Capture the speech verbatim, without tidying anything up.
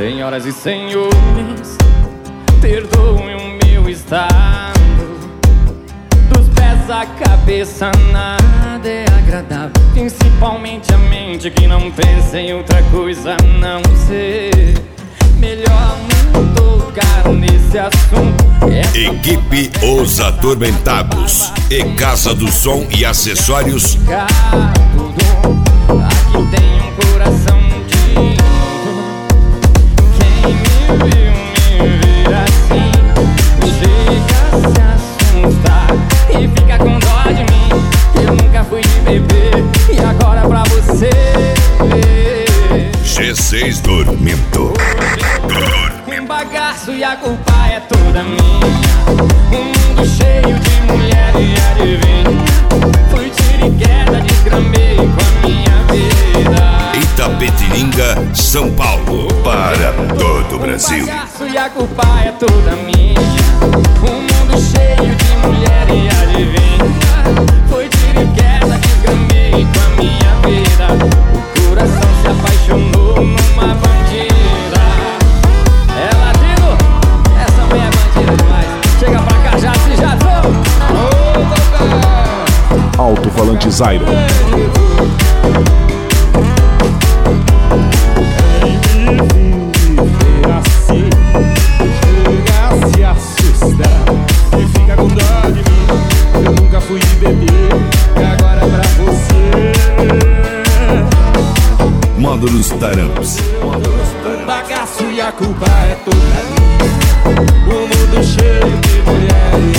Senhoras e senhores, perdoem o meu estado. Dos pés à cabeça nada é agradável, principalmente a mente que não pensa em outra coisa a não ser. Melhor não tocar nesse assunto. É Equipe Os Atormentados e Casa do Som e Acessórios. Tudo. Aqui tem um coração de novo. Quem me viu me vê assim, chega a se assustar e fica com dó de mim. Eu nunca fui de beber e agora pra você G seis Dormento. um bagaço e a culpa é toda minha. Um mundo cheio de mulher e adivinha. Fui tiro e queda, desgramei com a minha vida. Itapetininga, São Paulo, para todo o Brasil. Um bagaço e a culpa é toda minha. Um mundo cheio de mulher e adivinha. Foi tiro e queda, desgramei com a minha vida. O coração se apaixonou numa bandida. Ela digo, essa mulher é bandida demais. Chega pra cá, já se já tô. Oh, Alto-falante Zairo. Módulos Taramps. o bagaço e a culpa é toda minha. O mundo cheio de mulheres.